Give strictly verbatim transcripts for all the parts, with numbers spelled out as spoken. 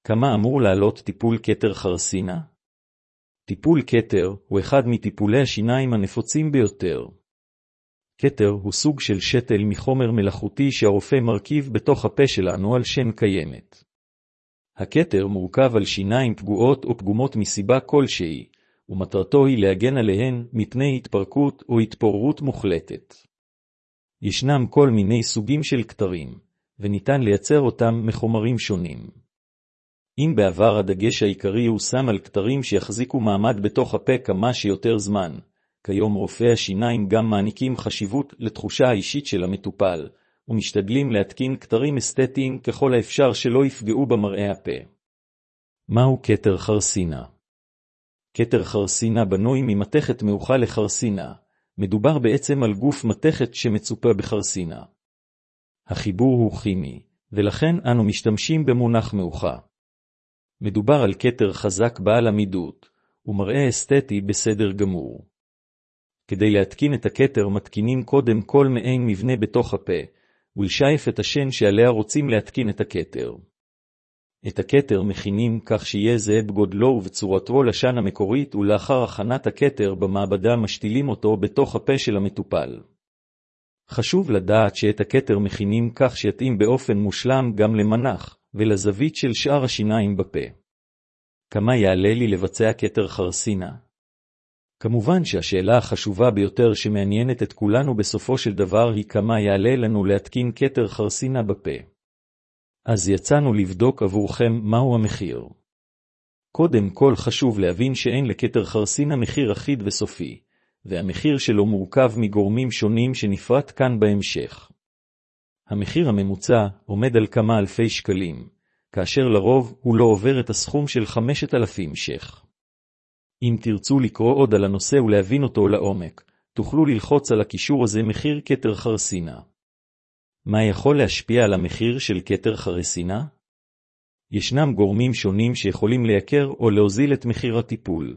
כמה אמור לעלות טיפול כתר חרסינה? טיפול כתר הוא אחד מטיפולי השיניים הנפוצים ביותר. כתר הוא סוג של שתל מחומר מלאכותי שהרופא מרכיב בתוך הפה שלנו על שן קיימת. הכתר מורכב על שיניים פגועות או פגומות מסיבה כלשהי, ומטרתו היא להגן עליהן מפני התפרקות או התפוררות מוחלטת. ישנם כל מיני סוגים של כתרים, וניתן לייצר אותם מחומרים שונים. אם בעבר הדגש העיקרי הוא שם על כתרים שיחזיקו מעמד בתוך הפה כמה שיותר זמן, כיום רופאי השיניים גם מעניקים חשיבות לתחושה האישית של המטופל, ומשתדלים להתקין כתרים אסתטיים ככל האפשר שלא יפגעו במראה הפה. מהו כתר חרסינה? כתר חרסינה בנוי ממתכת מאוכל לחרסינה. מדובר בעצם על גוף מתכת שמצופה בחרסינה. החיבור הוא כימי, ולכן אנו משתמשים במונח מאוחה. מדובר על כתר חזק בעל עמידות, ומראה אסתטי בסדר גמור. כדי להתקין את הכתר מתקינים קודם כל מעין מבנה בתוך הפה, ולשייף את השן שעליה רוצים להתקין את הכתר. את הכתר מכינים כך שיהיה זהה בגודלו ובצורתו לשן המקורית, ולאחר הכנת הכתר במעבדה משתילים אותו בתוך הפה של המטופל. חשוב לדעת שאת הכתר מכינים כך שיתאים באופן מושלם גם למנח ולזווית של שאר השיניים בפה. כמה יעלה לי לבצע כתר חרסינה? כמובן שהשאלה החשובה ביותר שמעניינת את כולנו בסופו של דבר היא כמה יעלה לנו להתקין כתר חרסינה בפה. אז יצאנו לבדוק עבורכם מהו המחיר. קודם כל חשוב להבין שאין לכתר חרסינה מחיר אחיד וסופי, והמחיר שלו מורכב מגורמים שונים שנפרט כאן בהמשך. המחיר הממוצע עומד על כמה אלפי שקלים, כאשר לרוב הוא לא עובר את הסכום של חמשת אלפים ש"ח. אם תרצו לקרוא עוד על הנושא ולהבין אותו לעומק, תוכלו ללחוץ על הקישור הזה מחיר כתר חרסינה. מה יכול להשפיע על המחיר של כתר חרסינה? ישנם גורמים שונים שיכולים לייקר או להוזיל את מחיר הטיפול.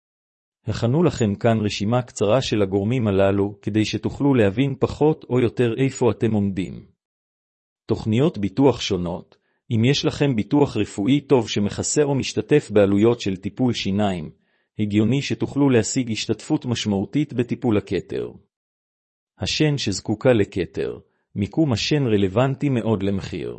הכנו לכם כאן רשימה קצרה של הגורמים הללו, כדי שתוכלו להבין פחות או יותר איפה אתם עומדים. תוכניות ביטוח שונות. אם יש לכם ביטוח רפואי טוב שמכסה או משתתף בעלויות של טיפול שיניים, הגיוני שתוכלו להשיג השתתפות משמעותית בטיפול הכתר. השן שזקוקה לכתר, מיקום השן רלוונטי מאוד למחיר.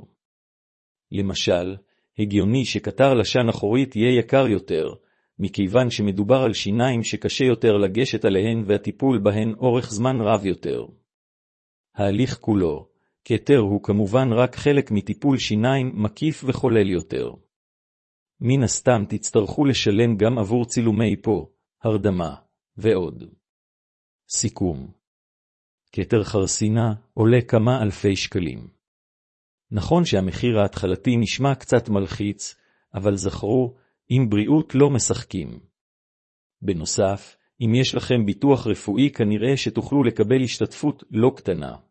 למשל, הגיוני שקטר לשן אחורית יהיה יקר יותר, מכיוון שמדובר על שיניים שקשה יותר לגשת עליהן והטיפול בהן אורך זמן רב יותר. ההליך כולו, כתר הוא כמובן רק חלק מטיפול שיניים מקיף וחולל יותר. מן הסתם תצטרכו לשלם גם עבור צילומי פה, הרדמה, ועוד. סיכום. כתר חרסינה עולה כמה אלפי שקלים. נכון שהמחיר ההתחלתי נשמע קצת מלחיץ, אבל זכרו, עם בריאות לא משחקים. בנוסף, אם יש לכם ביטוח רפואי כנראה שתוכלו לקבל השתתפות לא קטנה.